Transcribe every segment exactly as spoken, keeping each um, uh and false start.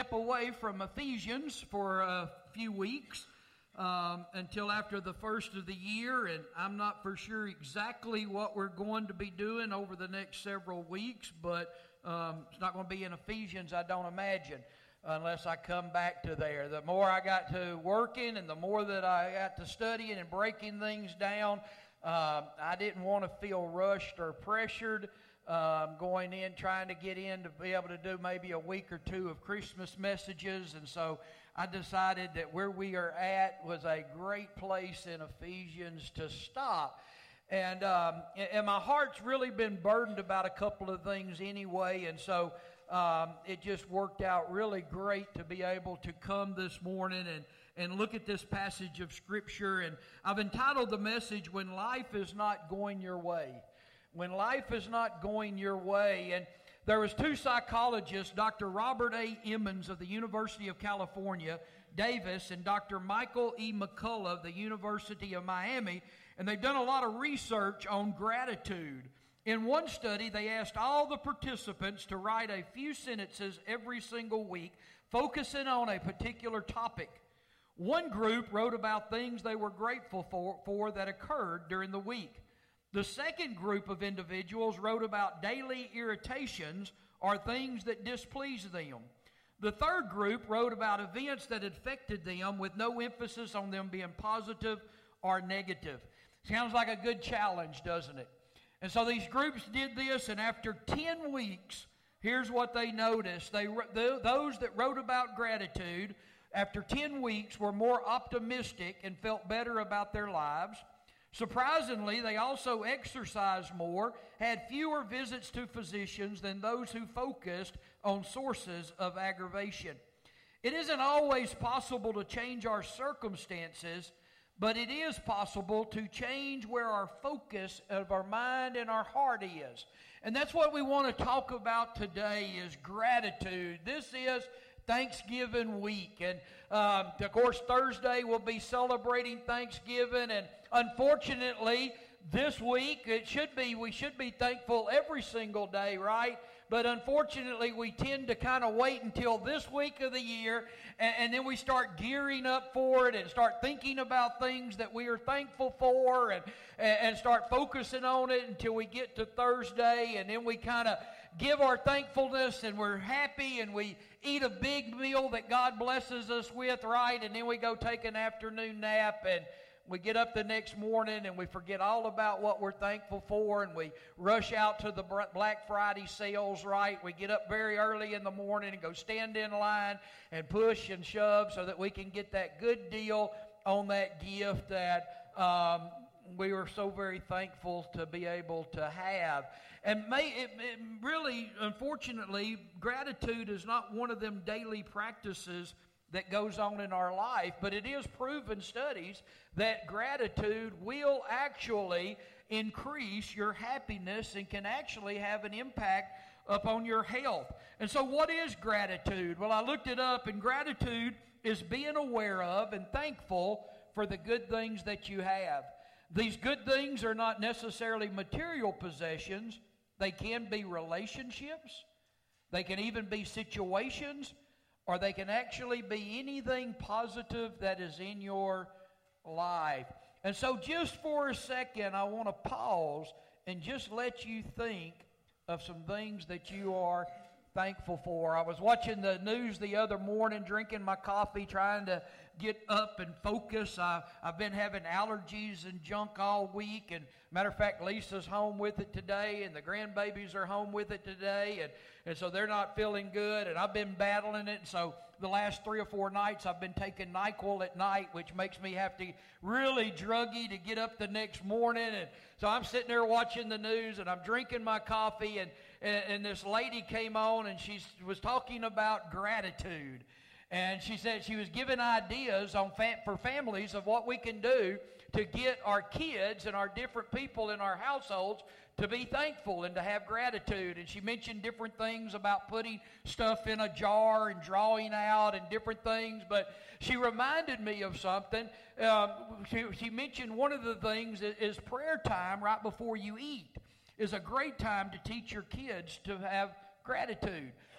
step away from Ephesians for a few weeks um, until after the first of the year, and I'm not for sure exactly what we're going to be doing over the next several weeks, but um, it's not going to be in Ephesians, I don't imagine, unless I come back to there. The more I got to working and the more that I got to studying and breaking things down, um, I didn't want to feel rushed or pressured um, going in, trying to get in to be able to do maybe a week or two of Christmas messages. And so I decided that where we are at was a great place in Ephesians to stop. And, um, and my heart's really been burdened about a couple of things anyway, and so Um, it just worked out really great to be able to come this morning and, and look at this passage of Scripture. And I've entitled the message, When Life is Not Going Your Way. When Life is Not Going Your Way. And there was two psychologists, Doctor Robert A. Emmons of the University of California, Davis, and Doctor Michael E. McCullough of the University of Miami, and they've done a lot of research on gratitude. In one study, they asked all the participants to write a few sentences every single week, focusing on a particular topic. One group wrote about things they were grateful for, for that occurred during the week. The second group of individuals wrote about daily irritations or things that displeased them. The third group wrote about events that affected them with no emphasis on them being positive or negative. Sounds like a good challenge, doesn't it? And so these groups did this, and after ten weeks, here's what they noticed. They, those that wrote about gratitude, after ten weeks, were more optimistic and felt better about their lives. Surprisingly, they also exercised more, had fewer visits to physicians than those who focused on sources of aggravation. It isn't always possible to change our circumstances, but it is possible to change where our focus of our mind and our heart is. And that's what we want to talk about today is gratitude. This is Thanksgiving week. And um, of course, Thursday we'll be celebrating Thanksgiving. And unfortunately, this week, it should be, we should be thankful every single day, right? But unfortunately, we tend to kind of wait until this week of the year, and, and then we start gearing up for it and start thinking about things that we are thankful for and, and start focusing on it until we get to Thursday, and then we kind of give our thankfulness and we're happy and we eat a big meal that God blesses us with, right? And then we go take an afternoon nap and we get up the next morning and we forget all about what we're thankful for, and we rush out to the Black Friday sales, right? We get up very early in the morning and go stand in line and push and shove so that we can get that good deal on that gift that um, we are so very thankful to be able to have. And may, it, it really, unfortunately, gratitude is not one of them daily practices that goes on in our life, but it is proven studies that gratitude will actually increase your happiness and can actually have an impact upon your health. And so what is gratitude? Well, I looked it up, and gratitude is being aware of and thankful for the good things that you have. These good things are not necessarily material possessions. They can be relationships. They can even be situations, or they can actually be anything positive that is in your life. And so just for a second, I want to pause and just let you think of some things that you are thankful for. I was watching the news the other morning, drinking my coffee, trying to get up and focus. I, I've been having allergies and junk all week, and matter of fact, Lisa's home with it today, and the grandbabies are home with it today, and, and so they're not feeling good, and I've been battling it. And so the last three or four nights I've been taking NyQuil at night, which makes me have to really druggy to get up the next morning. And so I'm sitting there watching the news, and I'm drinking my coffee, and, and, and this lady came on, and she was talking about gratitude. And she said she was giving ideas on fa- for families of what we can do to get our kids and our different people in our households to be thankful and to have gratitude. And she mentioned different things about putting stuff in a jar and drawing out and different things. But she reminded me of something. Um, she, she mentioned one of the things is prayer time right before you eat is a great time to teach your kids to have gratitude.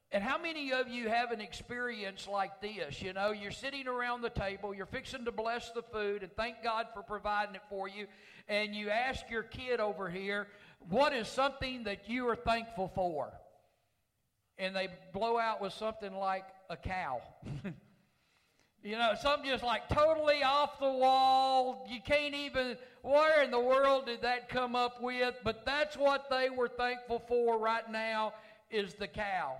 And how many of you have an experience like this? You know, you're sitting around the table, you're fixing to bless the food and thank God for providing it for you, and you ask your kid over here, what is something that you are thankful for? And they blow out with something like a cow. You know, something just like totally off the wall. You can't even, where in the world did that come up with? But that's what they were thankful for right now, is the cow.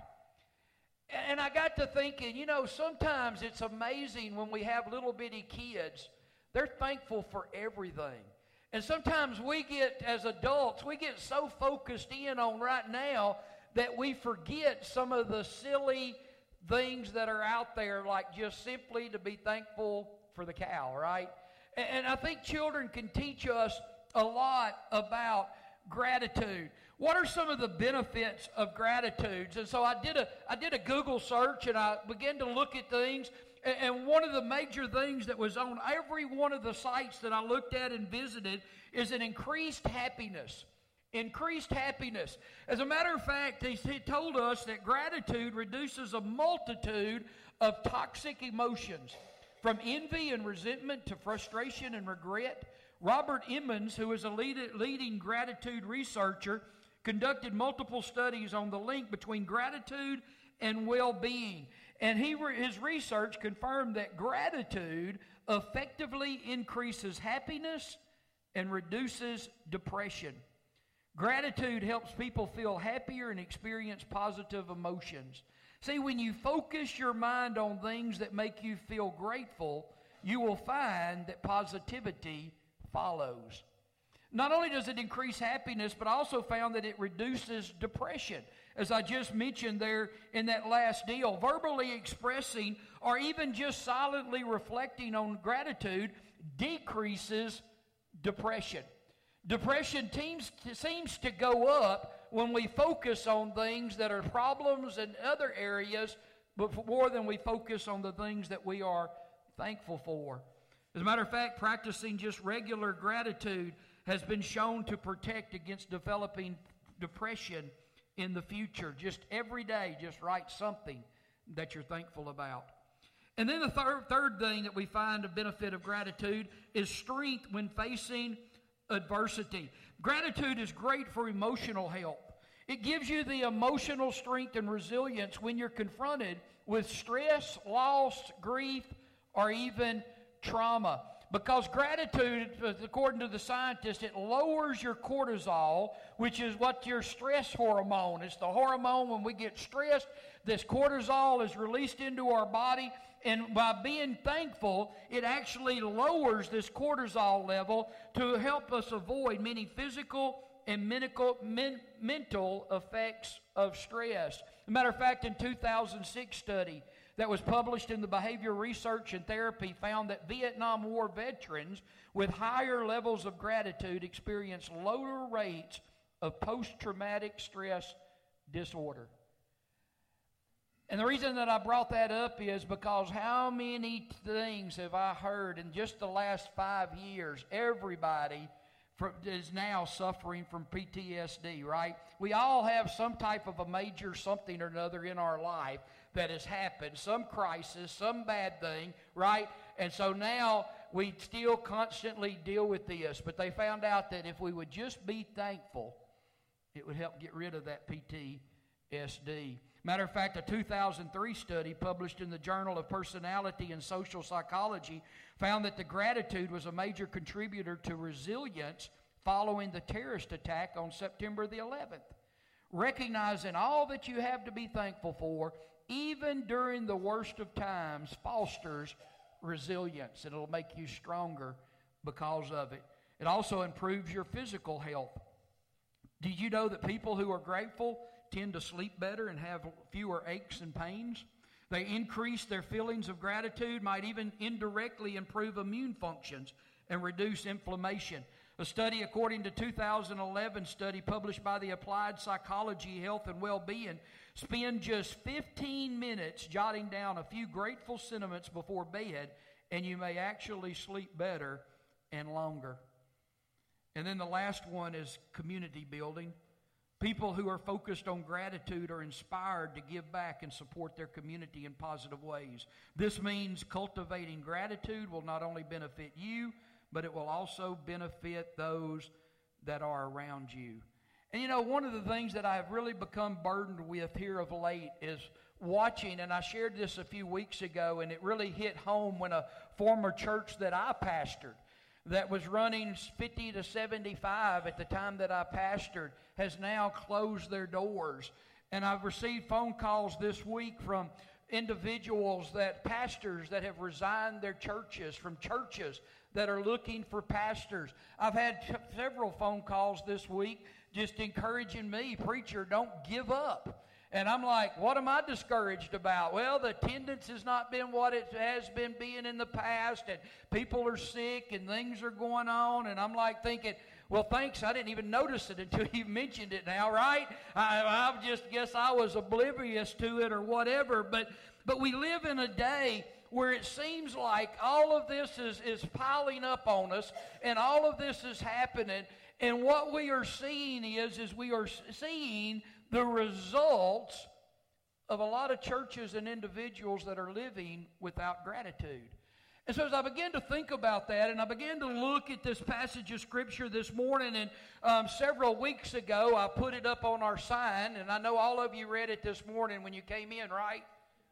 And I got to thinking, you know, sometimes it's amazing when we have little bitty kids, they're thankful for everything. And sometimes we get, as adults, we get so focused in on right now that we forget some of the silly things that are out there, like just simply to be thankful for the cow, right? And, and I think children can teach us a lot about gratitude. What are some of the benefits of gratitude? And so I did a I did a Google search, and I began to look at things. And, and one of the major things that was on every one of the sites that I looked at and visited is an increased happiness. Increased happiness. As a matter of fact, he, he told us that gratitude reduces a multitude of toxic emotions, from envy and resentment to frustration and regret. Robert Emmons, who is a lead, leading gratitude researcher, conducted multiple studies on the link between gratitude and well-being. And he, his research confirmed that gratitude effectively increases happiness and reduces depression. Gratitude helps people feel happier and experience positive emotions. See, when you focus your mind on things that make you feel grateful, you will find that positivity follows. Not only does it increase happiness, but I also found that it reduces depression. As I just mentioned there in that last deal, verbally expressing or even just silently reflecting on gratitude decreases depression. Depression teams, seems to go up when we focus on things that are problems in other areas, but more than we focus on the things that we are thankful for. As a matter of fact, practicing just regular gratitude has been shown to protect against developing depression in the future. Just every day, just write something that you're thankful about. And then the third, third thing that we find a benefit of gratitude is strength when facing adversity. Gratitude is great for emotional health. It gives you the emotional strength and resilience when you're confronted with stress, loss, grief, or even trauma. Because gratitude, according to the scientists, it lowers your cortisol, which is what your stress hormone. It's the hormone when we get stressed, this cortisol is released into our body. And by being thankful, it actually lowers this cortisol level to help us avoid many physical and mental, men, mental effects of stress. As a matter of fact, in two thousand six study that was published in the Behavior Research and Therapy found that Vietnam War veterans with higher levels of gratitude experienced lower rates of post-traumatic stress disorder. And the reason that I brought that up is because how many things have I heard in just the last five years? Everybody from, is now suffering from P T S D, right? We all have some type of a major something or another in our life that has happened, some crisis, some bad thing, right? And so now we still constantly deal with this. But they found out that if we would just be thankful, it would help get rid of that P T S D. Matter of fact, a two thousand three study published in the Journal of Personality and Social Psychology found that the gratitude was a major contributor to resilience following the terrorist attack on September the eleventh. Recognizing all that you have to be thankful for, even during the worst of times, fosters resilience, and it'll make you stronger because of it. It also improves your physical health. Did you know that people who are grateful tend to sleep better and have fewer aches and pains? They increase their feelings of gratitude, might even indirectly improve immune functions and reduce inflammation. A study, according to two thousand eleven study published by the Applied Psychology, Health and Well-Being, spend just fifteen minutes jotting down a few grateful sentiments before bed, and you may actually sleep better and longer. And then the last one is community building. People who are focused on gratitude are inspired to give back and support their community in positive ways. This means cultivating gratitude will not only benefit you, but it will also benefit those that are around you. And you know, one of the things that I've really become burdened with here of late is watching, and I shared this a few weeks ago, and it really hit home when a former church that I pastored, that was running fifty to seventy-five at the time that I pastored, has now closed their doors. And I've received phone calls this week from individuals, that pastors that have resigned their churches, from churches that are looking for pastors. I've had t- several phone calls this week just encouraging me, preacher, don't give up. And I'm like, what am I discouraged about? Well, the attendance has not been what it has been being in the past, and people are sick, and things are going on. And I'm like thinking, well, thanks, I didn't even notice it until you mentioned it now, right? I, I just guess I was oblivious to it or whatever. But but we live in a day where it seems like all of this is, is piling up on us, and all of this is happening. And what we are seeing is, is we are seeing the results of a lot of churches and individuals that are living without gratitude. And so as I began to think about that, and I began to look at this passage of Scripture this morning, and um, several weeks ago I put it up on our sign, and I know all of you read it this morning when you came in, right?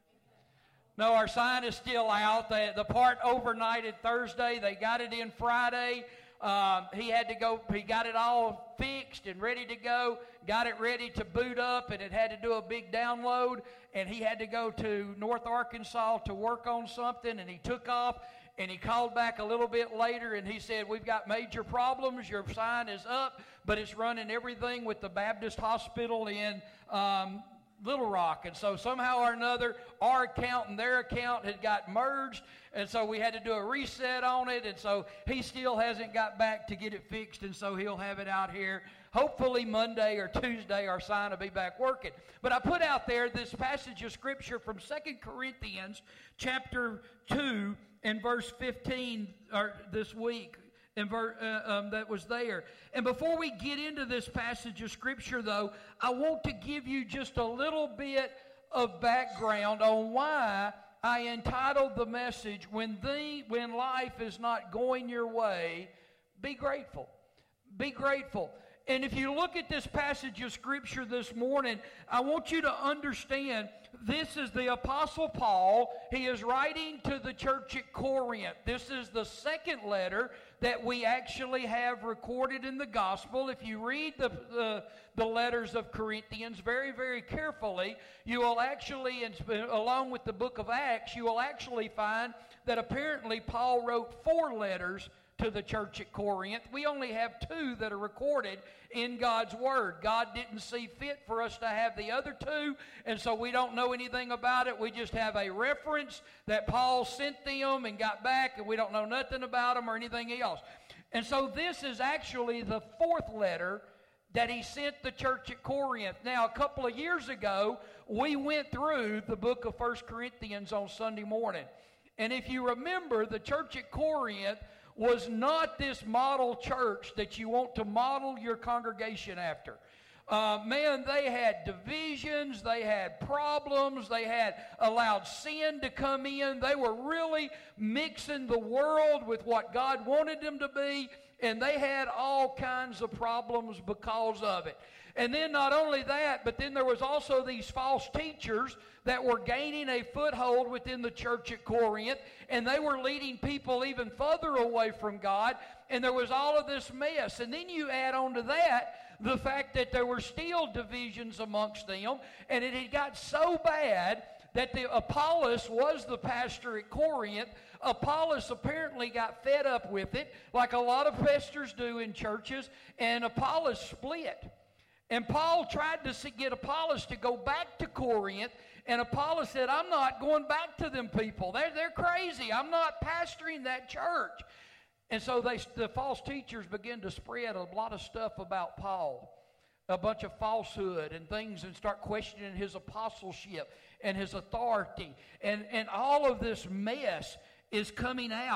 No, our sign is still out. The, the part overnighted Thursday, they got it in Friday. Um, he had to go, he got it all fixed and ready to go, got it ready to boot up, and it had to do a big download, and he had to go to North Arkansas to work on something, and he took off, and he called back a little bit later, and he said, we've got major problems, your sign is up, but it's running everything with the Baptist Hospital in um, Little Rock. And so somehow or another, our account and their account had got merged, and so we had to do a reset on it, and so he still hasn't got back to get it fixed, and so he'll have it out here. Hopefully Monday or Tuesday our sign will be back working. But I put out there this passage of Scripture from Second Corinthians chapter two and verse fifteen or this week. And ver, uh, um, that was there. And before we get into this passage of Scripture, though, I want to give you just a little bit of background on why I entitled the message, When the When Life Is Not Going Your Way, Be Grateful. Be grateful. And if you look at this passage of Scripture this morning, I want you to understand this is the Apostle Paul. He is writing to the church at Corinth. This is the second letter that we actually have recorded in the gospel. If you read the, the, the letters of Corinthians very, very carefully, you will actually, along with the book of Acts, you will actually find that apparently Paul wrote four letters to the church at Corinth. We only have two that are recorded in God's Word. God didn't see fit for us to have the other two, and so we don't know anything about it. We just have a reference that Paul sent them and got back, and we don't know nothing about them or anything else. And so this is actually the fourth letter that he sent the church at Corinth. Now, a couple of years ago, we went through the book of First Corinthians on Sunday morning. And if you remember, the church at Corinth was not this model church that you want to model your congregation after. Uh, man, they had divisions, they had problems, they had allowed sin to come in. They were really mixing the world with what God wanted them to be, and they had all kinds of problems because of it. And then not only that, but then there was also these false teachers that were gaining a foothold within the church at Corinth, and they were leading people even further away from God, and there was all of this mess. And then you add on to that the fact that there were still divisions amongst them, and it had got so bad that the Apollos was the pastor at Corinth. Apollos apparently got fed up with it, like a lot of pastors do in churches, and Apollos split. And Paul tried to get Apollos to go back to Corinth, and Apollos said, I'm not going back to them people. They're, they're crazy. I'm not pastoring that church. And so they, the false teachers began to spread a lot of stuff about Paul, a bunch of falsehood and things, and start questioning his apostleship and his authority. And, and all of this mess is coming out.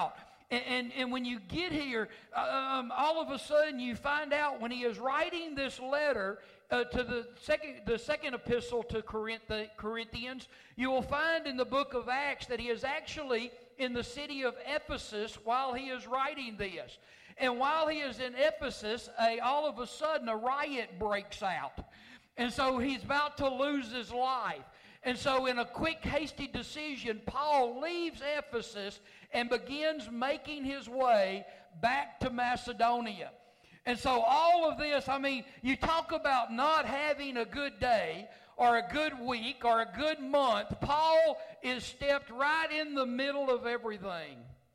And, and, and when you get here, um, all of a sudden you find out when he is writing this letter uh, to the second, the second epistle to Corinth, Corinthians, you will find in the book of Acts that he is actually in the city of Ephesus while he is writing this. And while he is in Ephesus, a, all of a sudden a riot breaks out. And so he's about to lose his life. And so in a quick, hasty decision, Paul leaves Ephesus and begins making his way back to Macedonia. And so all of this, I mean, you talk about not having a good day or a good week or a good month. Paul is stepped right in the middle of everything.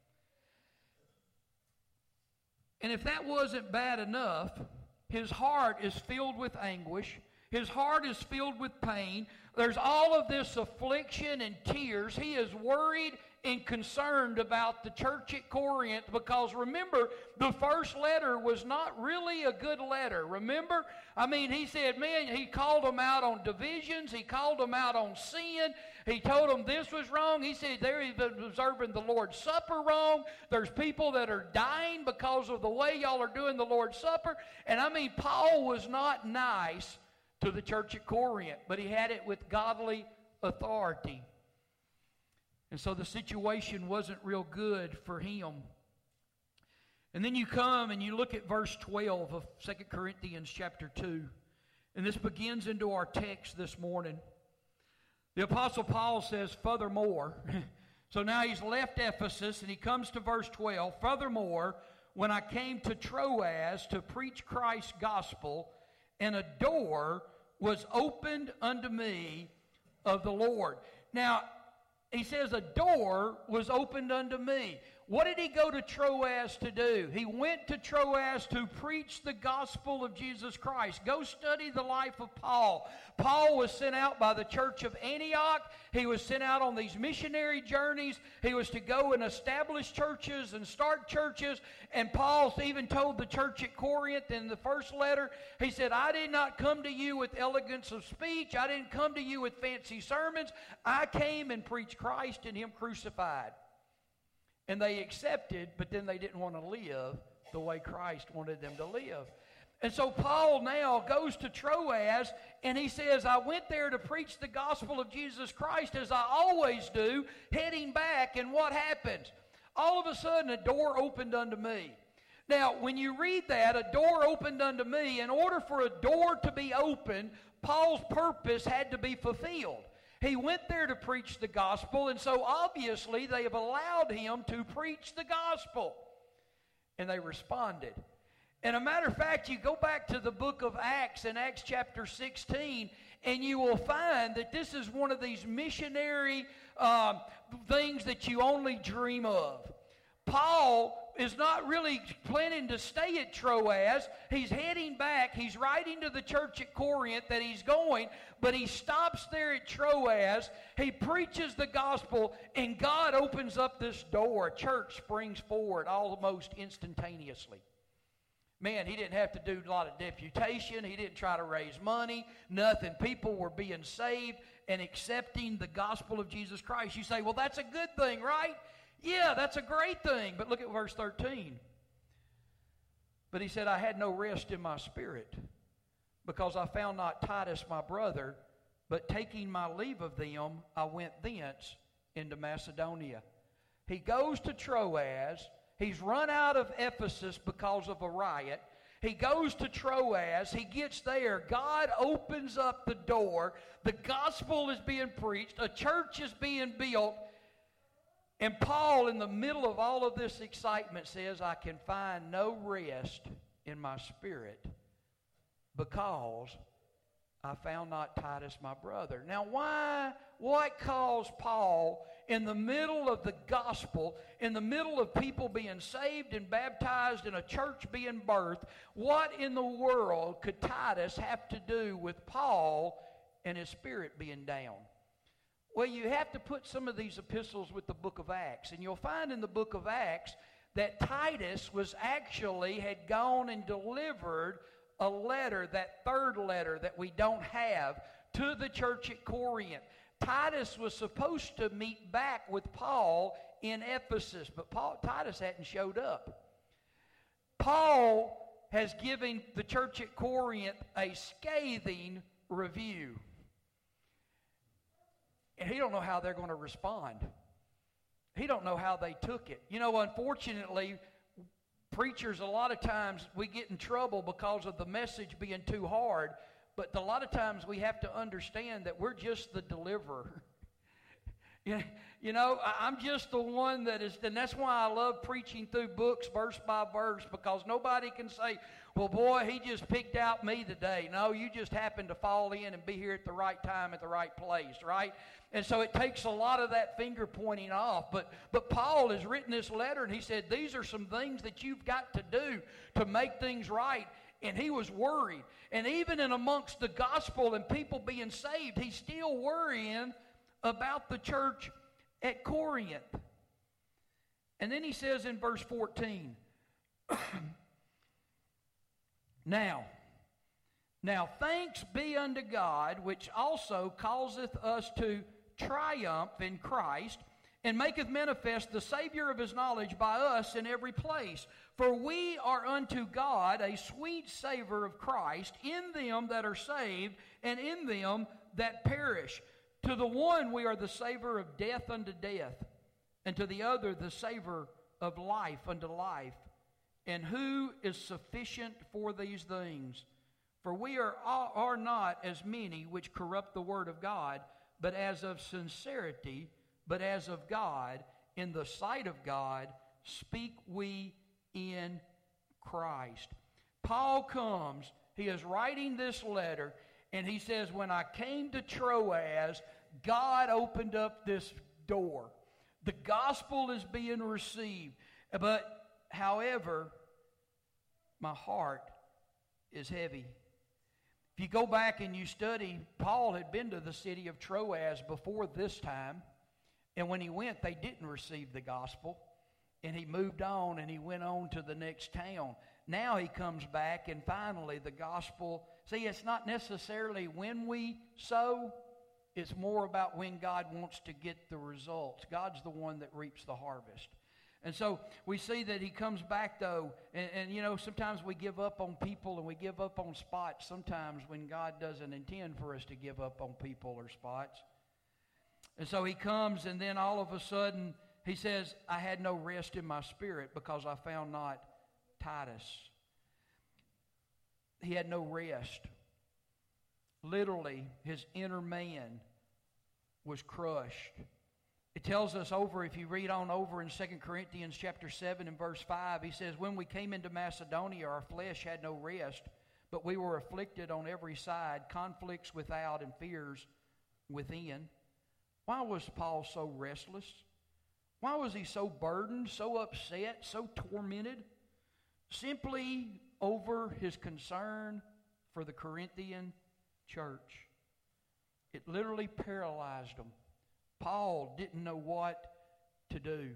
And if that wasn't bad enough, his heart is filled with anguish. His heart is filled with pain. There's all of this affliction and tears. He is worried and concerned about the church at Corinth because, remember, the first letter was not really a good letter. Remember? I mean, he said, man, he called them out on divisions. He called them out on sin. He told them this was wrong. He said they're even observing the Lord's Supper wrong. There's people that are dying because of the way y'all are doing the Lord's Supper. And I mean, Paul was not nice to the church at Corinth, but he had it with godly authority. And so the situation wasn't real good for him. And then you come and you look at verse twelve of Second Corinthians chapter two. And this begins into our text this morning. The Apostle Paul says, furthermore, so now he's left Ephesus and he comes to verse twelve. Furthermore, when I came to Troas to preach Christ's gospel, and a door was opened unto me of the Lord. Now, he says a door was opened unto me. What did he go to Troas to do? He went to Troas to preach the gospel of Jesus Christ. Go study the life of Paul. Paul was sent out by the church of Antioch. He was sent out on these missionary journeys. He was to go and establish churches and start churches. And Paul even told the church at Corinth in the first letter, he said, I did not come to you with elegance of speech. I didn't come to you with fancy sermons. I came and preached Christ and him crucified. And they accepted, but then they didn't want to live the way Christ wanted them to live. And so Paul now goes to Troas, and he says, I went there to preach the gospel of Jesus Christ as I always do, heading back, and what happens? All of a sudden, a door opened unto me. Now, when you read that, a door opened unto me, in order for a door to be opened, Paul's purpose had to be fulfilled. He went there to preach the gospel, and so obviously they have allowed him to preach the gospel. And they responded. And a matter of fact, you go back to the book of Acts in Acts chapter sixteen, and you will find that this is one of these missionary um, things that you only dream of. Paul is not really planning to stay at Troas. He's heading back. He's writing to the church at Corinth that he's going, but he stops there at Troas. He preaches the gospel, and God opens up this door. A church springs forward almost instantaneously. Man, he didn't have to do a lot of deputation. He didn't try to raise money. Nothing. People were being saved and accepting the gospel of Jesus Christ. You say, well, that's a good thing, right? Yeah, that's a great thing. But look at verse thirteen. But he said, I had no rest in my spirit, because I found not Titus my brother, but taking my leave of them, I went thence into Macedonia. He goes to Troas. He's run out of Ephesus because of a riot. He goes to Troas. He gets there. God opens up the door. The gospel is being preached. A church is being built. And Paul, in the middle of all of this excitement, says, I can find no rest in my spirit because I found not Titus my brother. Now, why, what caused Paul, in the middle of the gospel, in the middle of people being saved and baptized and a church being birthed, what in the world could Titus have to do with Paul and his spirit being down? Well, you have to put some of these epistles with the book of Acts. And you'll find in the book of Acts that Titus was actually, had gone and delivered a letter, that third letter that we don't have, to the church at Corinth. Titus was supposed to meet back with Paul in Ephesus, but Paul, Titus hadn't showed up. Paul has given the church at Corinth a scathing review. And he don't know how they're going to respond. He don't know how they took it. You know, unfortunately, preachers, a lot of times we get in trouble because of the message being too hard, but a lot of times we have to understand that we're just the deliverer. You know, I'm just the one that is, and that's why I love preaching through books verse by verse, because nobody can say, well, boy, he just picked out me today. No, you just happened to fall in and be here at the right time at the right place, right? And so it takes a lot of that finger pointing off. But, but Paul has written this letter, and he said, these are some things that you've got to do to make things right. And he was worried. And even in amongst the gospel and people being saved, he's still worrying about the church at Corinth. And then he says in verse fourteen, Now, now thanks be unto God, which also causeth us to triumph in Christ, and maketh manifest the Savior of his knowledge by us in every place. For we are unto God a sweet savor of Christ in them that are saved, and in them that perish. To the one we are the savor of death unto death, and to the other the savor of life unto life. And who is sufficient for these things? For we are, are not as many which corrupt the word of God, but as of sincerity, but as of God, in the sight of God, speak we in Christ. Paul comes, he is writing this letter, and he says, when I came to Troas, God opened up this door. The gospel is being received. But, however, my heart is heavy. If you go back and you study, Paul had been to the city of Troas before this time. And when he went, they didn't receive the gospel. And he moved on and he went on to the next town. Now he comes back and finally the gospel. See, it's not necessarily when we sow. It's more about when God wants to get the results. God's the one that reaps the harvest. And so we see that he comes back, though, and, and, you know, sometimes we give up on people and we give up on spots sometimes when God doesn't intend for us to give up on people or spots. And so he comes, and then all of a sudden he says, I had no rest in my spirit because I found not Titus. He had no rest. Literally, his inner man was crushed. It tells us over, if you read on over in Second Corinthians chapter seven and verse five, he says, when we came into Macedonia, our flesh had no rest, but we were afflicted on every side, conflicts without and fears within. Why was Paul so restless? Why was he so burdened, so upset, so tormented? Simply over his concern for the Corinthian church. It literally paralyzed him. Paul didn't know what to do.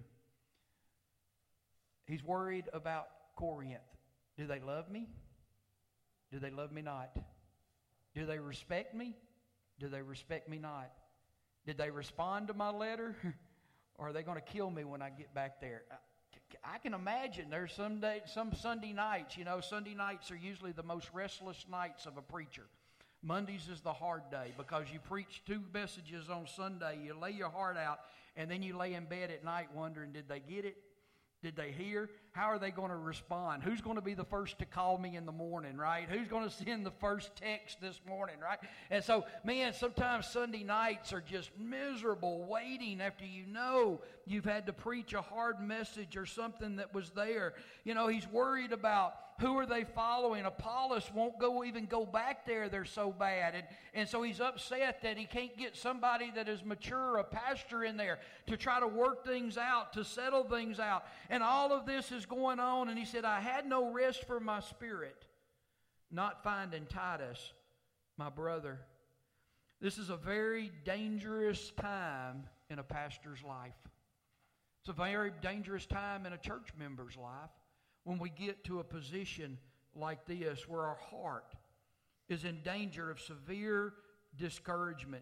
He's worried about Corinth. Do they love me? Do they love me not? Do they respect me? Do they respect me not? Did they respond to my letter? Or are they going to kill me when I get back there? I can imagine there's some day, some Sunday nights, you know, Sunday nights are usually the most restless nights of a preacher. Mondays is the hard day because you preach two messages on Sunday, you lay your heart out, and then you lay in bed at night wondering, did they get it? Did they hear? How are they going to respond? Who's going to be the first to call me in the morning, right? Who's going to send the first text this morning, right? And so, man, sometimes Sunday nights are just miserable waiting after you know you've had to preach a hard message or something that was there. You know, he's worried about who are they following. Apollos won't go even go back there. They're so bad. And, and so he's upset that he can't get somebody that is mature, a pastor in there, to try to work things out, to settle things out. And all of this is going on. And he said, I had no rest for my spirit, not finding Titus, my brother. This is a very dangerous time in a pastor's life. It's a very dangerous time in a church member's life. When we get to a position like this where our heart is in danger of severe discouragement,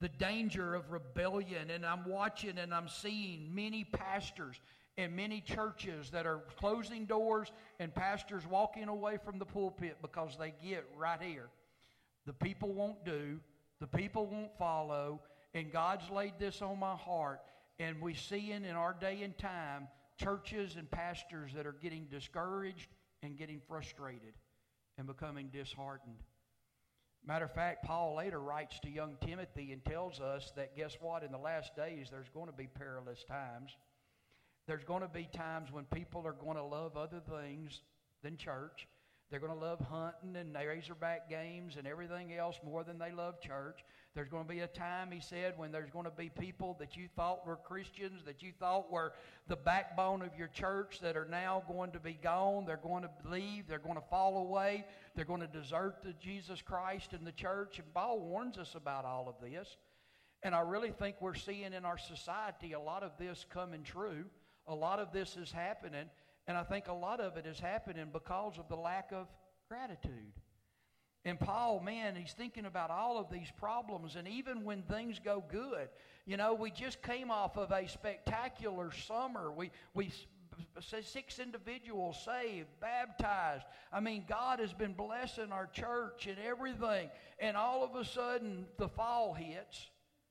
the danger of rebellion. And I'm watching and I'm seeing many pastors in many churches that are closing doors and pastors walking away from the pulpit because they get right here. The people won't do, the people won't follow, and God's laid this on my heart. And we see in, in our day and time churches and pastors that are getting discouraged and getting frustrated and becoming disheartened. Matter of fact, Paul later writes to young Timothy and tells us that, guess what, in the last days there's going to be perilous times. There's going to be times when people are going to love other things than church. They're going to love hunting and Razorback games and everything else more than they love church. There's going to be a time, he said, when there's going to be people that you thought were Christians, that you thought were the backbone of your church, that are now going to be gone. They're going to leave. They're going to fall away. They're going to desert the Jesus Christ and the church. And Paul warns us about all of this. And I really think we're seeing in our society a lot of this coming true. A lot of this is happening. And I think a lot of it is happening because of the lack of gratitude. And Paul, man, he's thinking about all of these problems. And even when things go good, you know, we just came off of a spectacular summer. We, we six individuals saved, baptized. I mean, God has been blessing our church and everything. And all of a sudden, the fall hits.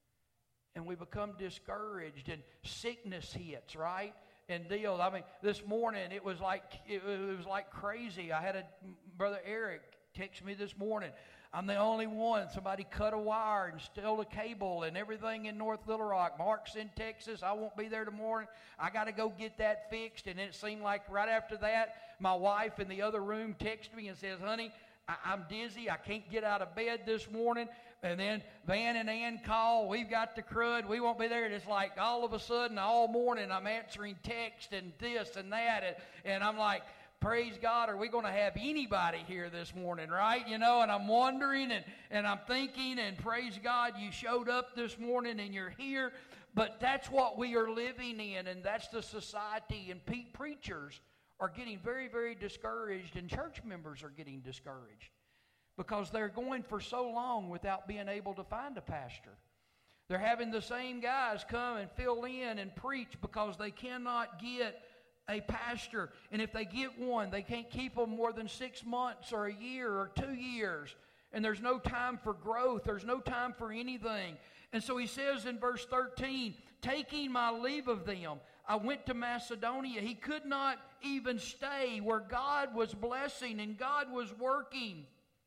And we become discouraged. And sickness hits, right? And deal. I mean, this morning it was like it, it was like crazy. I had a brother Eric text me this morning. I'm the only one. Somebody cut a wire and stole a cable and everything in North Little Rock. Mark's in Texas. I won't be there tomorrow. I got to go get that fixed. And it seemed like right after that, my wife in the other room texted me and says, "Honey, I, I'm dizzy. I can't get out of bed this morning." And then Van and Ann call. We've got the crud. We won't be there. And it's like all of a sudden, all morning, I'm answering text and this and that. And, and I'm like, praise God, are we going to have anybody here this morning, right? You know, and I'm wondering and, and I'm thinking, and praise God, you showed up this morning and you're here. But that's what we are living in, and that's the society. And pe- preachers are getting very, very discouraged, and church members are getting discouraged, because they're going for so long without being able to find a pastor. They're having the same guys come and fill in and preach because they cannot get a pastor. And if they get one, they can't keep them more than six months or a year or two years. And there's no time for growth. There's no time for anything. And so he says in verse thirteen, taking my leave of them, I went to Macedonia. He could not even stay where God was blessing and God was working.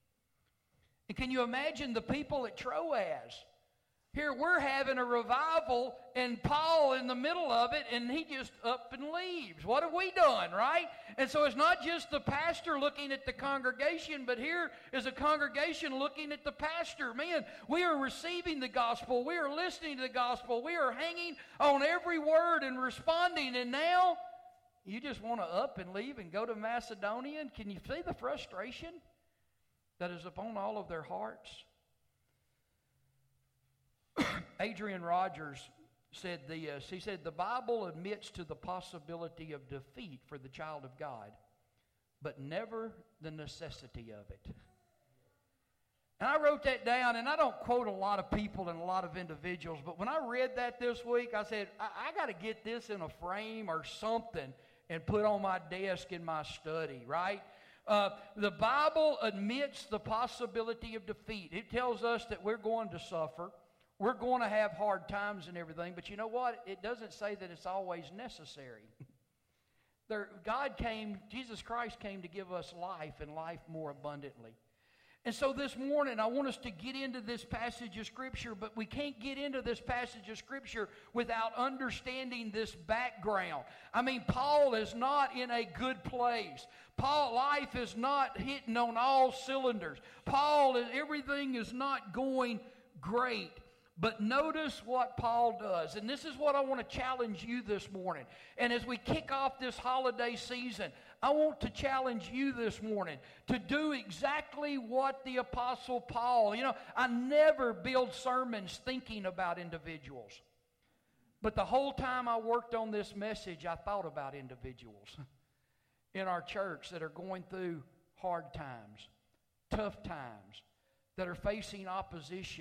And can you imagine the people at Troas? Here we're having a revival, and Paul in the middle of it, and he just up and leaves. What have we done, right? And so it's not just the pastor looking at the congregation, but here is a congregation looking at the pastor. Man, we are receiving the gospel. We are listening to the gospel. We are hanging on every word and responding. And now you just want to up and leave and go to Macedonia? And can you see the frustration that is upon all of their hearts? Adrian Rogers said this. He said, the Bible admits to the possibility of defeat for the child of God, but never the necessity of it. And I wrote that down, and I don't quote a lot of people and a lot of individuals, but when I read that this week, I said, I, I got to get this in a frame or something and put on my desk in my study, right? Uh, the Bible admits the possibility of defeat. It tells us that we're going to suffer. We're going to have hard times and everything, but you know what? It doesn't say that it's always necessary. There, God came, Jesus Christ came to give us life and life more abundantly. And so this morning, I want us to get into this passage of Scripture, but we can't get into this passage of Scripture without understanding this background. I mean, Paul is not in a good place. Paul, life is not hitting on all cylinders. Paul, everything is not going great. But notice what Paul does. And this is what I want to challenge you this morning. And as we kick off this holiday season, I want to challenge you this morning to do exactly what the Apostle Paul. You know, I never build sermons thinking about individuals. But the whole time I worked on this message, I thought about individuals in our church that are going through hard times, tough times, that are facing opposition,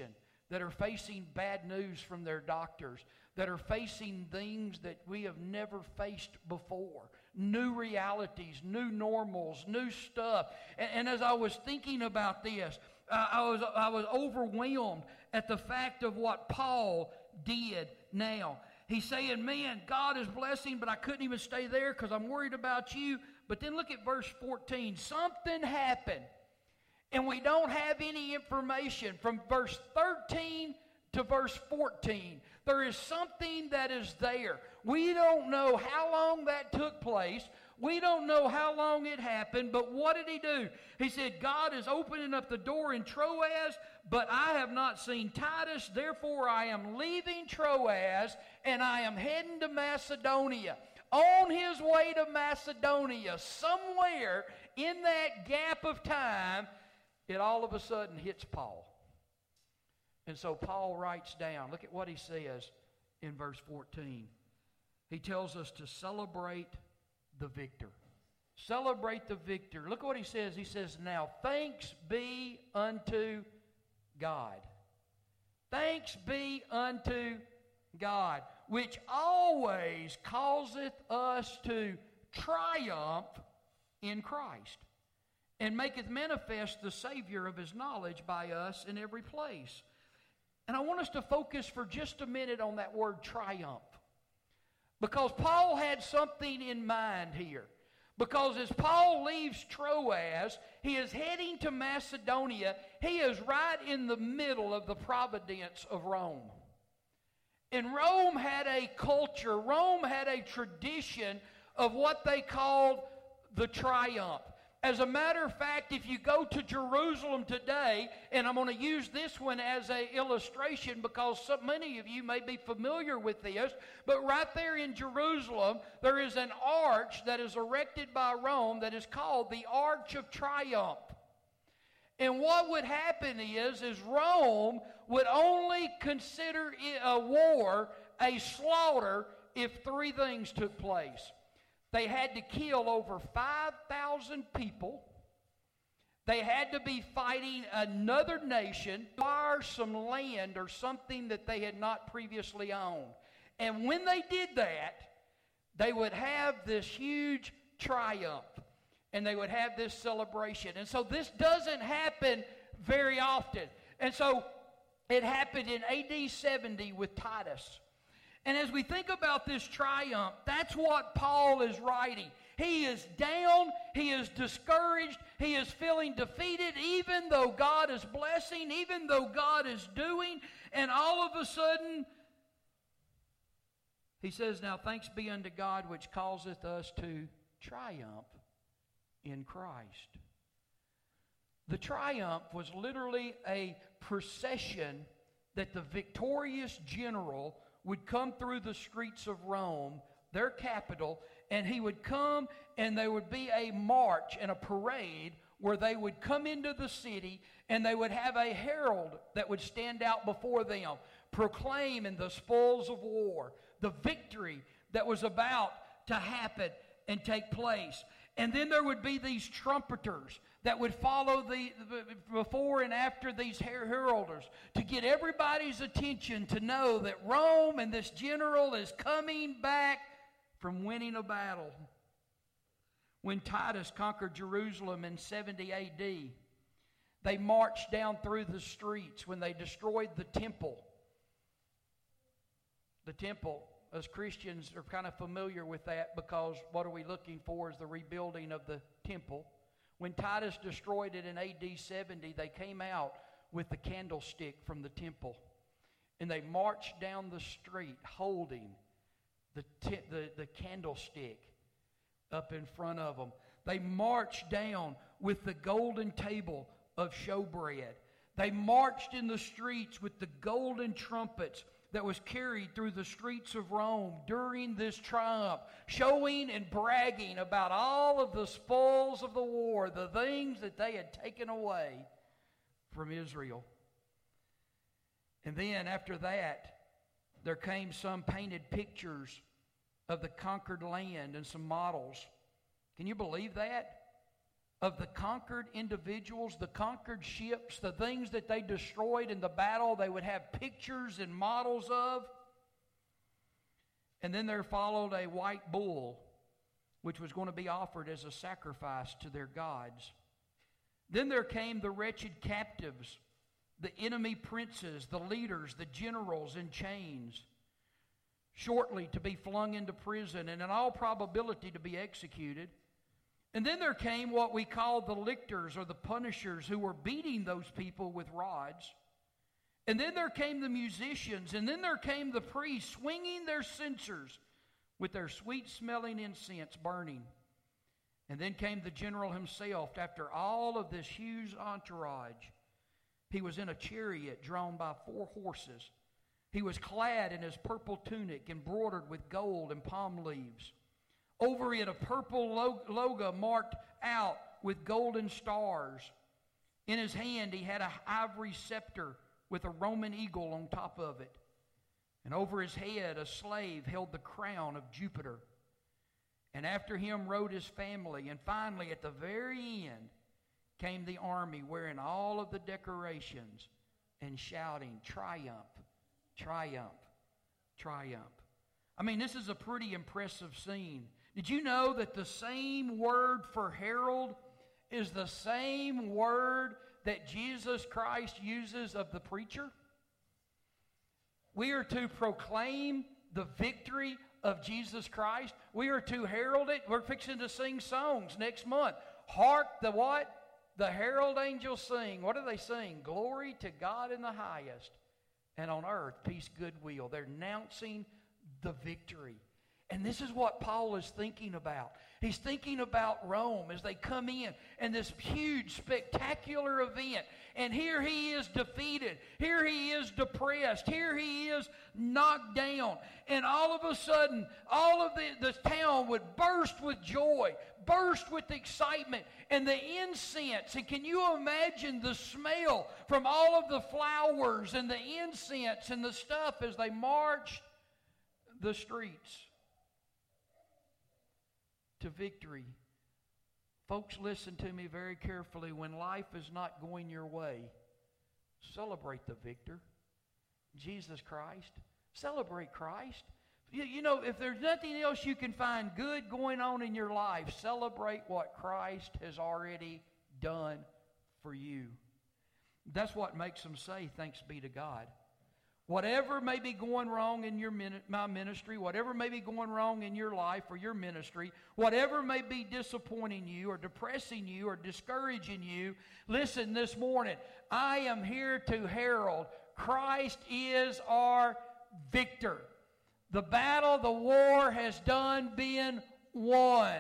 that are facing bad news from their doctors, that are facing things that we have never faced before, new realities, new normals, new stuff. And, and as I was thinking about this, uh, I was I was overwhelmed at the fact of what Paul did now. He's saying, man, God is blessing, but I couldn't even stay there because I'm worried about you. But then look at verse fourteen. Something happened, and we don't have any information from verse thirteen to verse fourteen. There is something that is there. We don't know how long that took place. We don't know how long it happened, but what did he do? He said, God is opening up the door in Troas, but I have not seen Titus. Therefore, I am leaving Troas, and I am heading to Macedonia. On his way to Macedonia, somewhere in that gap of time, it all of a sudden hits Paul. And so Paul writes down, look at what he says in verse fourteen. He tells us to celebrate the victor. Celebrate the victor. Look what he says. He says, now thanks be unto God. Thanks be unto God, which always causeth us to triumph in Christ, and maketh manifest the Savior of his knowledge by us in every place. And I want us to focus for just a minute on that word triumph. Because Paul had something in mind here. Because as Paul leaves Troas, he is heading to Macedonia. He is right in the middle of the providence of Rome. And Rome had a culture, Rome had a tradition of what they called the triumph. As a matter of fact, if you go to Jerusalem today, and I'm going to use this one as an illustration because so many of you may be familiar with this, but right there in Jerusalem, there is an arch that is erected by Rome that is called the Arch of Triumph. And what would happen is, is Rome would only consider a war a slaughter if three things took place. They had to kill over five thousand people. They had to be fighting another nation, acquire some land or something that they had not previously owned. And when they did that, they would have this huge triumph. And they would have this celebration. And so this doesn't happen very often. And so it happened in A D seventy with Titus. And as we think about this triumph, that's what Paul is writing. He is down, he is discouraged, he is feeling defeated, even though God is blessing, even though God is doing, and all of a sudden, he says, now thanks be unto God which causeth us to triumph in Christ. The triumph was literally a procession that the victorious general would come through the streets of Rome, their capital, and he would come and there would be a march and a parade where they would come into the city and they would have a herald that would stand out before them, proclaiming the spoils of war, the victory that was about to happen and take place. And then there would be these trumpeters that would follow the, the before and after these her- heralders to get everybody's attention to know that Rome and this general is coming back from winning a battle. When Titus conquered Jerusalem in seventy A D, they marched down through the streets when they destroyed the temple. The temple, as Christians are kind of familiar with that because what are we looking for is the rebuilding of the temple. When Titus destroyed it in A D seventy, they came out with the candlestick from the temple. And they marched down the street holding the, t- the, the candlestick up in front of them. They marched down with the golden table of showbread. They marched in the streets with the golden trumpets that was carried through the streets of Rome during this triumph, showing and bragging about all of the spoils of the war, the things that they had taken away from Israel. And then after that, there came some painted pictures of the conquered land and some models. Can you believe that? of the conquered individuals, the conquered ships, the things that they destroyed in the battle. They would have pictures and models of. And then there followed a white bull, which was going to be offered as a sacrifice to their gods. Then there came the wretched captives, the enemy princes, the leaders, the generals in chains, shortly to be flung into prison and in all probability to be executed. And then there came what we call the lictors or the punishers, who were beating those people with rods. And then there came the musicians, and then there came the priests swinging their censers with their sweet-smelling incense burning. And then came the general himself after all of this huge entourage. He was in a chariot drawn by four horses. He was clad in his purple tunic embroidered with gold and palm leaves. Over it a purple logo marked out with golden stars. In his hand he had an ivory scepter with a Roman eagle on top of it. And over his head a slave held the crown of Jupiter. And after him rode his family. And finally, at the very end, came the army wearing all of the decorations and shouting, "Triumph, triumph, triumph." I mean, this is a pretty impressive scene. Did you know that the same word for herald is the same word that Jesus Christ uses of the preacher? We are to proclaim the victory of Jesus Christ. We are to herald it. We're fixing to sing songs next month. Hark the what? The herald angels sing. What do they sing? Glory to God in the highest, and on earth peace, goodwill. They're announcing the victory. And this is what Paul is thinking about. He's thinking about Rome as they come in and this huge, spectacular event. And here he is defeated. Here he is depressed. Here he is knocked down. And all of a sudden, all of the, the town would burst with joy, burst with excitement. And the incense, and can you imagine the smell from all of the flowers and the incense and the stuff as they marched the streets to victory? Folks, listen to me very carefully. When life is not going your way, celebrate the victor, Jesus Christ. Celebrate Christ. You, you know, if there's nothing else you can find good going on in your life, celebrate what Christ has already done for you. That's what makes them say, "Thanks be to God." Whatever may be going wrong in your my ministry, whatever may be going wrong in your life or your ministry, whatever may be disappointing you or depressing you or discouraging you, listen this morning. I am here to herald Christ is our victor. The battle, the war has done been won.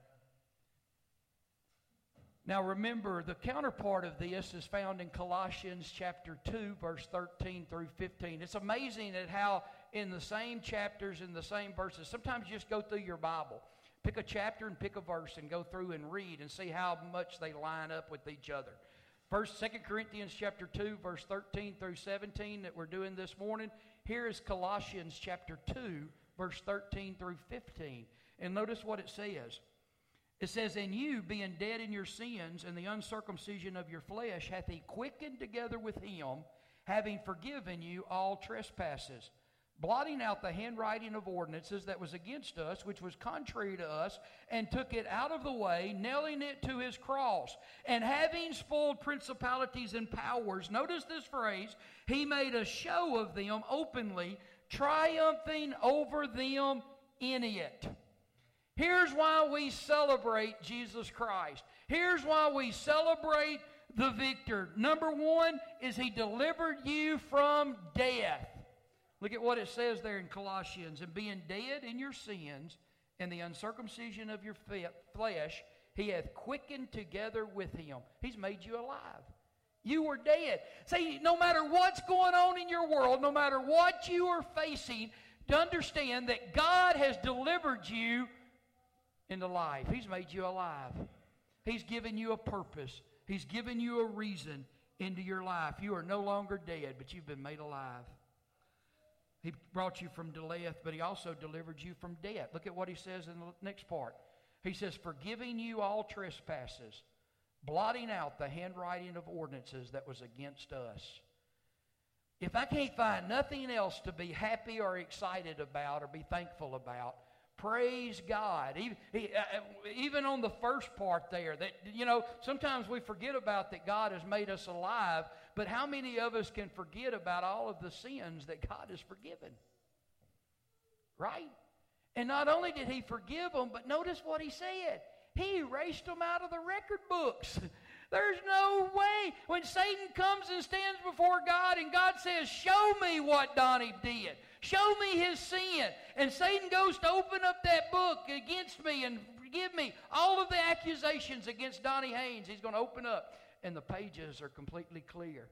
Now remember, the counterpart of this is found in Colossians chapter two, verse thirteen through fifteen. It's amazing at how in the same chapters, in the same verses, sometimes you just go through your Bible, pick a chapter and pick a verse and go through and read and see how much they line up with each other. First, Second Corinthians chapter two, verse thirteen through seventeen that we're doing this morning. Here is Colossians chapter two, verse thirteen through fifteen. And notice what it says. It says, "And you, being dead in your sins and the uncircumcision of your flesh, hath he quickened together with him, having forgiven you all trespasses, blotting out the handwriting of ordinances that was against us, which was contrary to us, and took it out of the way, nailing it to his cross. And having spoiled principalities and powers," notice this phrase, "he made a show of them openly, triumphing over them in it." Here's why we celebrate Jesus Christ. Here's why we celebrate the victor. Number one is he delivered you from death. Look at what it says there in Colossians. "And being dead in your sins and the uncircumcision of your flesh, he hath quickened together with him." He's made you alive. You were dead. See, no matter what's going on in your world, no matter what you are facing, to understand that God has delivered you into life. He's made you alive. He's given you a purpose. He's given you a reason into your life. You are no longer dead, but you've been made alive. He brought you from death, but he also delivered you from death. Look at what he says in the next part. He says, "Forgiving you all trespasses." blotting out the handwriting of ordinances that was against us. If I can't find nothing else to be happy or excited about or be thankful about, praise God. Even, even on the first part there, that, you know, sometimes we forget about that God has made us alive, but how many of us can forget about all of the sins that God has forgiven? Right? And not only did He forgive them, but notice what He said. He erased them out of the record books. There's no way. When Satan comes and stands before God and God says, show me what Donnie did. Show me his sin. And Satan goes to open up that book against me and forgive me all of the accusations against Donnie Haynes. He's going to open up. And the pages are completely clear.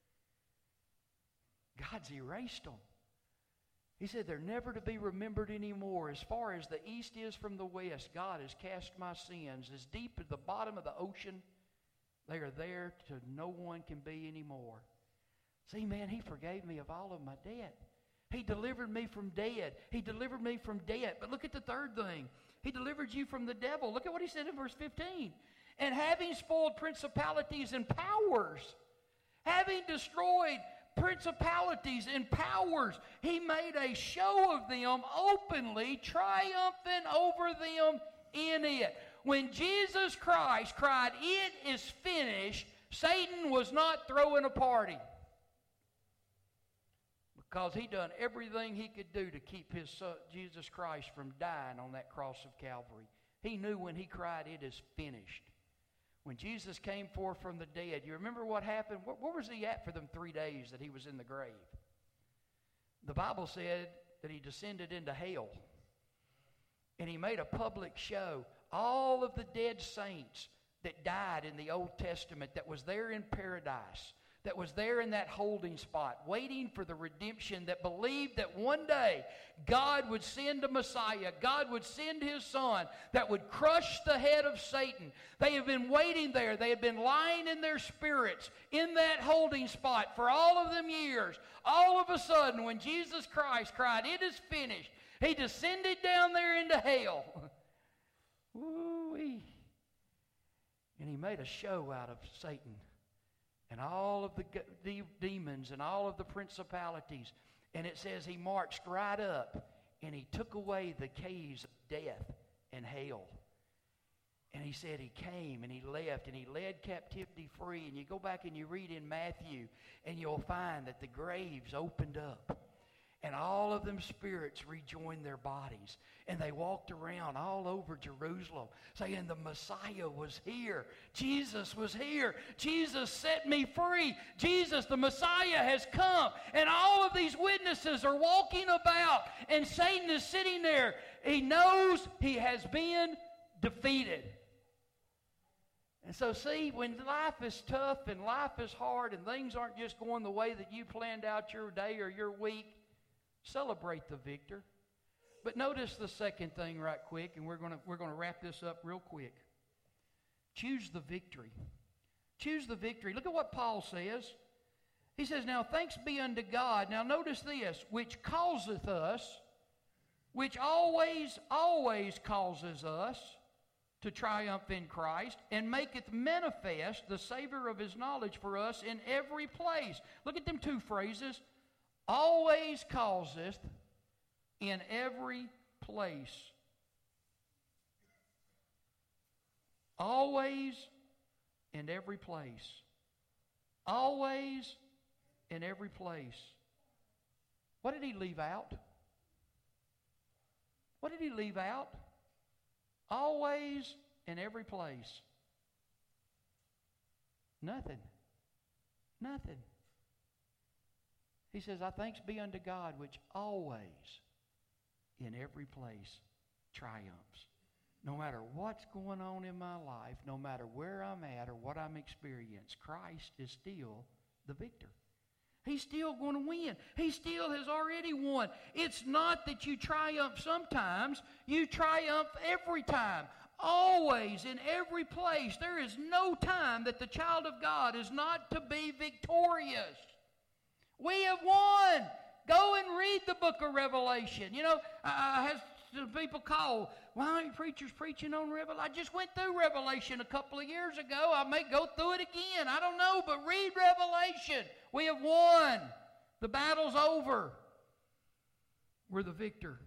God's erased them. He said they're never to be remembered anymore. As far as the east is from the west, God has cast my sins as deep at the bottom of the ocean. They are there to no one can be anymore. See, man, He forgave me of all of my debt. He delivered me from dead. He delivered me from debt. But look at the third thing. He delivered you from the devil. Look at what He said in verse fifteen. And having spoiled principalities and powers, having destroyed principalities and powers, He made a show of them openly, triumphant over them in it. When Jesus Christ cried, "It is finished," Satan was not throwing a party. Because he done everything he could do to keep his son, Jesus Christ, from dying on that cross of Calvary. He knew when He cried, "It is finished." When Jesus came forth from the dead, you remember what happened? Where, where was He at for them three days that He was in the grave? The Bible said that He descended into hell. And He made a public show. All of the dead saints that died in the Old Testament, that was there in paradise, that was there in that holding spot, waiting for the redemption, that believed that one day God would send a Messiah, God would send His Son that would crush the head of Satan. They have been waiting there. They have been lying in their spirits in that holding spot for all of them years. All of a sudden, when Jesus Christ cried, "It is finished," He descended down there into hell. Woo-wee. And He made a show out of Satan and all of the de- demons and all of the principalities. And it says He marched right up and He took away the keys of death and hell. And He said He came and He left and He led captivity free. And you go back and you read in Matthew and you'll find that the graves opened up. And all of them spirits rejoined their bodies. And they walked around all over Jerusalem saying, "The Messiah was here. Jesus was here. Jesus set me free. Jesus, the Messiah, has come." And all of these witnesses are walking about. And Satan is sitting there. He knows he has been defeated. And so see, when life is tough and life is hard and things aren't just going the way that you planned out your day or your week, celebrate the victor. But notice the second thing right quick, and we're going to we're going to wrap this up real quick. Choose the victory. Choose the victory. Look at what Paul says. He says, "Now thanks be unto God." Now notice this, "which causeth us," which always, always causes us to triumph in Christ, "and maketh manifest the savor of His knowledge for us in every place." Look at them two phrases. Always causeth, in every place. Always, in every place. Always, in every place. What did He leave out? What did He leave out? Always, in every place. Nothing. Nothing. He says, "I thanks be unto God, which always, in every place, triumphs." No matter what's going on in my life, no matter where I'm at or what I'm experiencing, Christ is still the victor. He's still going to win. He still has already won. It's not that you triumph sometimes. You triumph every time. Always, in every place. There is no time that the child of God is not to be victorious. We have won. Go and read the book of Revelation. You know, I have some people call, why aren't you preachers preaching on Revelation? I just went through Revelation a couple of years ago. I may go through it again. I don't know, but read Revelation. We have won. The battle's over. We're the victor.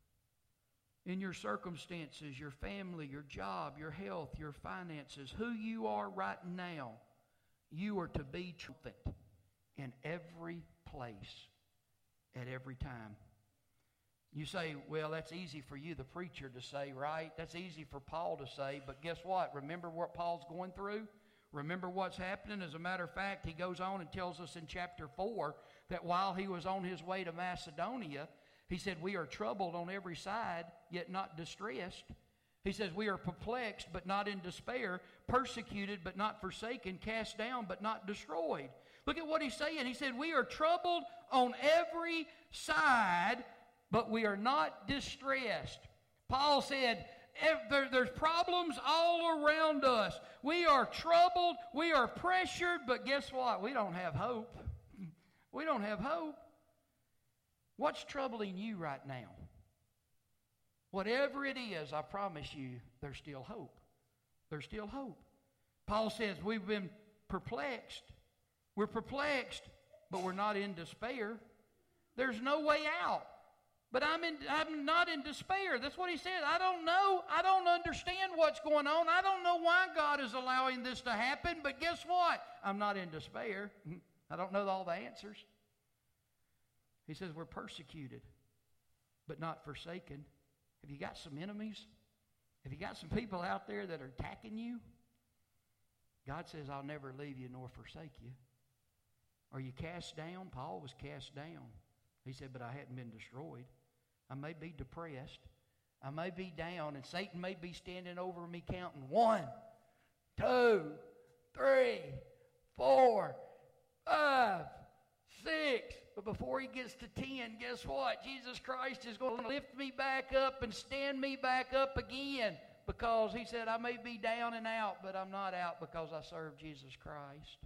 In your circumstances, your family, your job, your health, your finances, who you are right now, you are to be triumphant in every place, at every time. You say, well, that's easy for you, the preacher, to say, right? That's easy for Paul to say, but guess what? Remember what Paul's going through? Remember what's happening? As a matter of fact, he goes on and tells us in chapter four that while he was on his way to Macedonia, he said, we are troubled on every side, yet not distressed. He says, we are perplexed, but not in despair, persecuted, but not forsaken, cast down, but not destroyed. Look at what he's saying. He said, we are troubled on every side, but we are not distressed. Paul said, there, there's problems all around us. We are troubled, we are pressured, but guess what? We don't have hope. We don't have hope. What's troubling you right now? Whatever it is, I promise you, there's still hope. There's still hope. Paul says we've been perplexed. We're perplexed, but we're not in despair. There's no way out. But I'm in, I'm not in despair. That's what he said. I don't know. I don't understand what's going on. I don't know why God is allowing this to happen. But guess what? I'm not in despair. I don't know all the answers. He says we're persecuted, but not forsaken. Have you got some enemies? Have you got some people out there that are attacking you? God says, I'll never leave you nor forsake you. Are you cast down? Paul was cast down. He said, but I hadn't been destroyed. I may be depressed. I may be down, and Satan may be standing over me counting one, two, three, four, five, six. But before he gets to ten, guess what? Jesus Christ is going to lift me back up and stand me back up again, because he said, I may be down and out, but I'm not out because I serve Jesus Christ.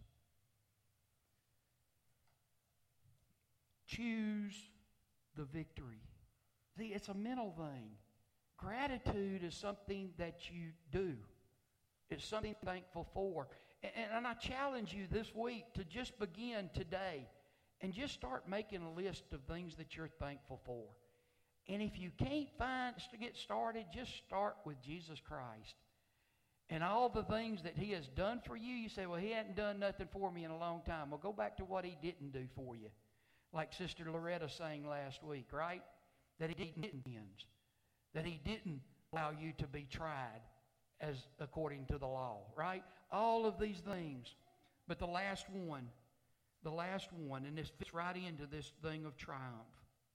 Choose the victory. See, it's a mental thing. Gratitude is something that you do. It's something you're thankful for. And, and I challenge you this week to just begin today and just start making a list of things that you're thankful for. And if you can't find to get started, just start with Jesus Christ. And all the things that he has done for you, you say, well, he hadn't done nothing for me in a long time. Well, go back to what he didn't do for you. Like Sister Loretta sang last week, right? That he didn't ends. That he didn't allow you to be tried as according to the law, right? All of these things. But the last one, the last one, and this fits right into this thing of triumph.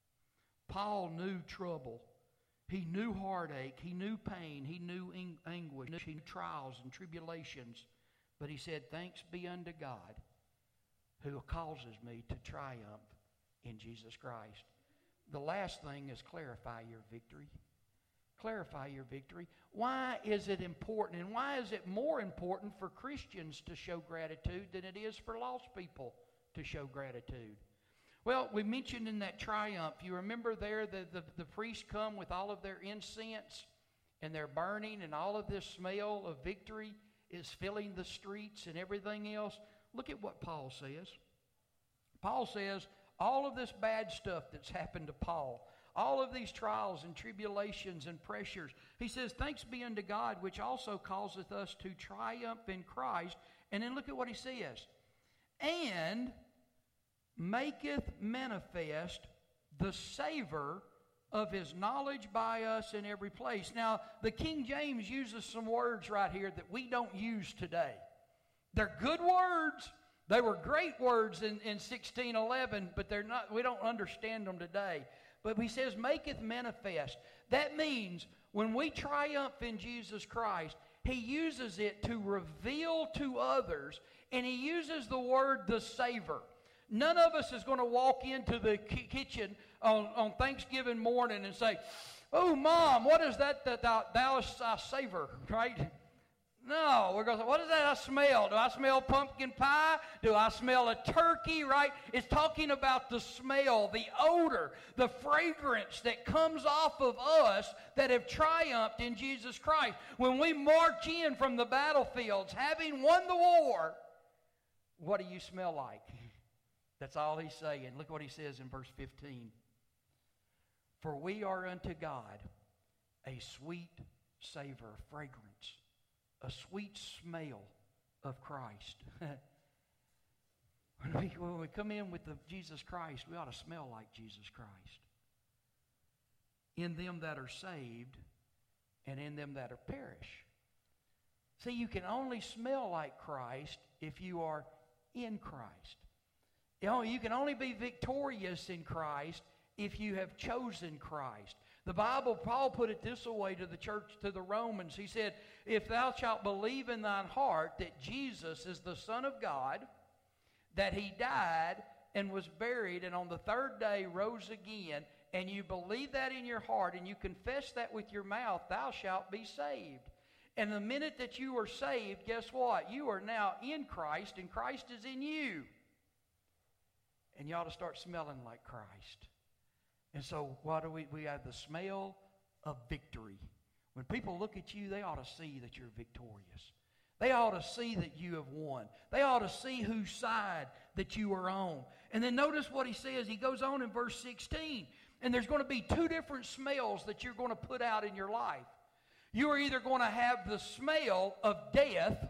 Paul knew trouble. He knew heartache. He knew pain. He knew anguish. He knew trials and tribulations. But he said, thanks be unto God who causes me to triumph in Jesus Christ. The last thing is clarify your victory. Clarify your victory. Why is it important, and why is it more important for Christians to show gratitude than it is for lost people to show gratitude? Well, we mentioned in that triumph, you remember there the, the, the priests come with all of their incense and they're burning, and all of this smell of victory is filling the streets and everything else. Look at what Paul says. Paul says, all of this bad stuff that's happened to Paul, all of these trials and tribulations and pressures, he says, thanks be unto God, which also causeth us to triumph in Christ. And then look at what he says. And maketh manifest the savor of his knowledge by us in every place. Now, the King James uses some words right here that we don't use today. They're good words. They were great words in, in sixteen eleven, but they're not. We don't understand them today. But he says, maketh manifest. That means when we triumph in Jesus Christ, he uses it to reveal to others, and he uses the word the savor. None of us is going to walk into the ki- kitchen on, on Thanksgiving morning and say, oh, Mom, what is that that thou, thou uh, savor, right? No, we're going to say, what is that I smell? Do I smell pumpkin pie? Do I smell a turkey, right? It's talking about the smell, the odor, the fragrance that comes off of us that have triumphed in Jesus Christ. When we march in from the battlefields, having won the war, what do you smell like? That's all he's saying. Look what he says in verse fifteen. For we are unto God a sweet savor, fragrance, a sweet smell of Christ. when, we, when we come in with the Jesus Christ, we ought to smell like Jesus Christ. In them that are saved and in them that are perish. See, you can only smell like Christ if you are in Christ. You know, you can only be victorious in Christ if you have chosen Christ. The Bible, Paul put it this way to the church, to the Romans. He said, if thou shalt believe in thine heart that Jesus is the Son of God, that he died and was buried and on the third day rose again, and you believe that in your heart and you confess that with your mouth, thou shalt be saved. And the minute that you are saved, guess what? You are now in Christ and Christ is in you. And you ought to start smelling like Christ. And so what do we, we have the smell of victory. When people look at you, they ought to see that you're victorious. They ought to see that you have won. They ought to see whose side that you are on. And then notice what he says. He goes on in verse sixteen. And there's going to be two different smells that you're going to put out in your life. You are either going to have the smell of death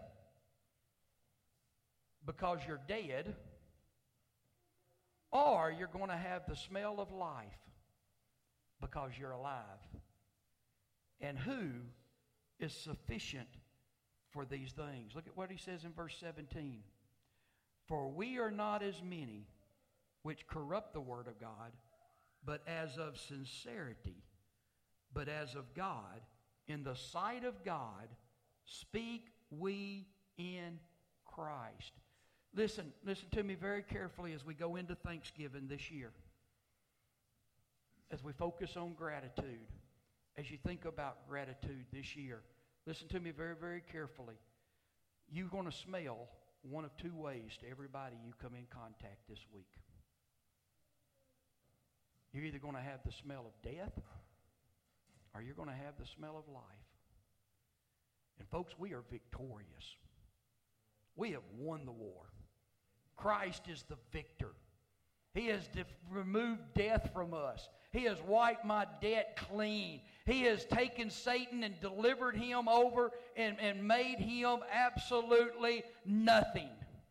because you're dead, or you're going to have the smell of life because you're alive. And who is sufficient for these things? Look at what he says in verse seventeen. For we are not as many which corrupt the word of God, but as of sincerity, but as of God, in the sight of God, speak we in Christ. Listen, listen to me very carefully as we go into Thanksgiving this year. As we focus on gratitude, as you think about gratitude this year, listen to me very, very carefully. You're going to smell one of two ways to everybody you come in contact this week. You're either going to have the smell of death, or you're going to have the smell of life. And folks, we are victorious. We have won the war. Christ is the victor. He has def- removed death from us. He has wiped my debt clean. He has taken Satan and delivered him over and, and made him absolutely nothing.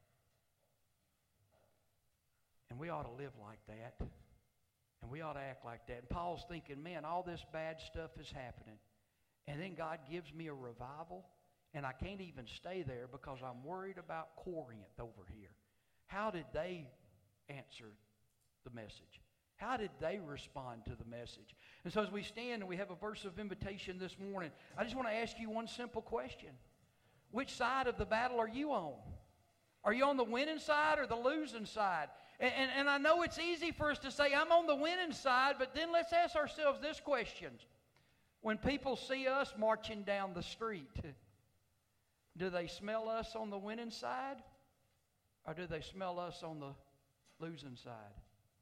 And we ought to live like that. And we ought to act like that. And Paul's thinking, man, all this bad stuff is happening. And then God gives me a revival, and I can't even stay there because I'm worried about Corinth over here. How did they answer the message? How did they respond to the message? And so as we stand and we have a verse of invitation this morning, I just want to ask you one simple question. Which side of the battle are you on? Are you on the winning side or the losing side? And, and, and I know it's easy for us to say, I'm on the winning side, but then let's ask ourselves this question. When people see us marching down the street, do they smell us on the winning side? Or do they smell us on the losing side?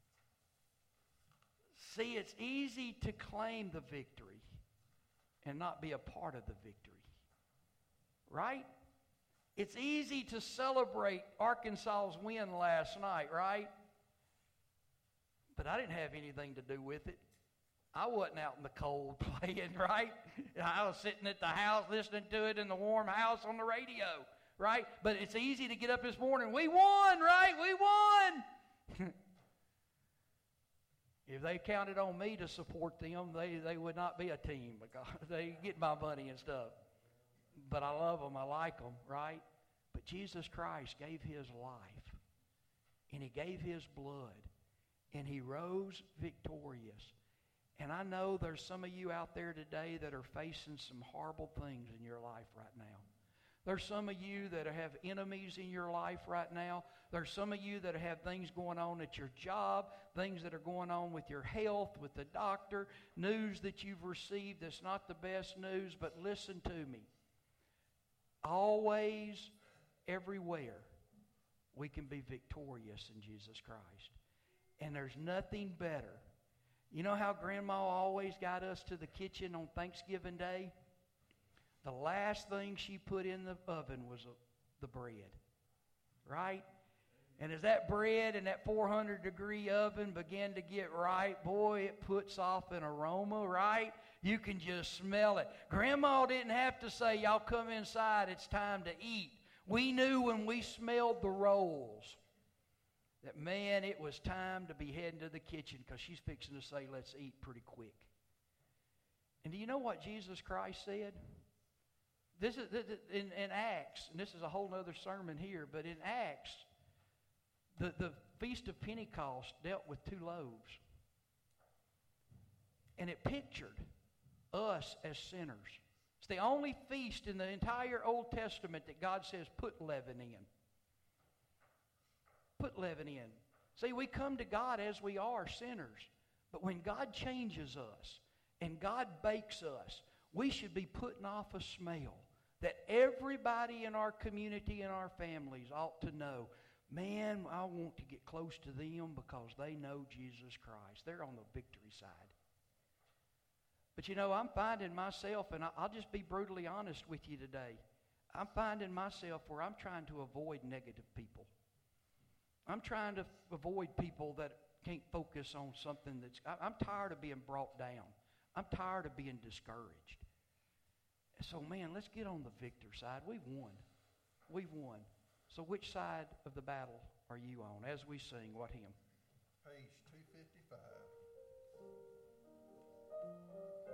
See, it's easy to claim the victory and not be a part of the victory. Right? It's easy to celebrate Arkansas's win last night, right? But I didn't have anything to do with it. I wasn't out in the cold playing, right? I was sitting at the house listening to it in the warm house on the radio, right? But it's easy to get up this morning. We won, right? We won. If they counted on me to support them, they, they would not be a team because they get my money and stuff. But I love them. I like them, right? But Jesus Christ gave his life, and he gave his blood, and he rose victorious. And I know there's some of you out there today that are facing some horrible things in your life right now. There's some of you that have enemies in your life right now. There's some of you that have things going on at your job, things that are going on with your health, with the doctor, news that you've received that's not the best news. But listen to me. Always, everywhere, we can be victorious in Jesus Christ. And there's nothing better. You know how Grandma always got us to the kitchen on Thanksgiving Day? The last thing she put in the oven was the bread. Right? And as that bread in that four hundred degree oven began to get right, boy, it puts off an aroma, right? You can just smell it. Grandma didn't have to say, y'all come inside, it's time to eat. We knew when we smelled the rolls that, man, it was time to be heading to the kitchen because she's fixing to say, let's eat pretty quick. And do you know what Jesus Christ said? This is in, in Acts, and this is a whole other sermon here, but in Acts, the, the Feast of Pentecost dealt with two loaves. And it pictured us as sinners. It's the only feast in the entire Old Testament that God says, put leaven in. Put leaven in. See, we come to God as we are, sinners. But when God changes us and God bakes us, we should be putting off a smell that everybody in our community and our families ought to know. Man, I want to get close to them because they know Jesus Christ. They're on the victory side. But you know, I'm finding myself, and I'll just be brutally honest with you today, I'm finding myself where I'm trying to avoid negative people. I'm trying to avoid people that can't focus on something that's... I'm tired of being brought down. I'm tired of being discouraged. So, man, let's get on the victor side. We've won. We've won. So which side of the battle are you on as we sing what hymn? Page two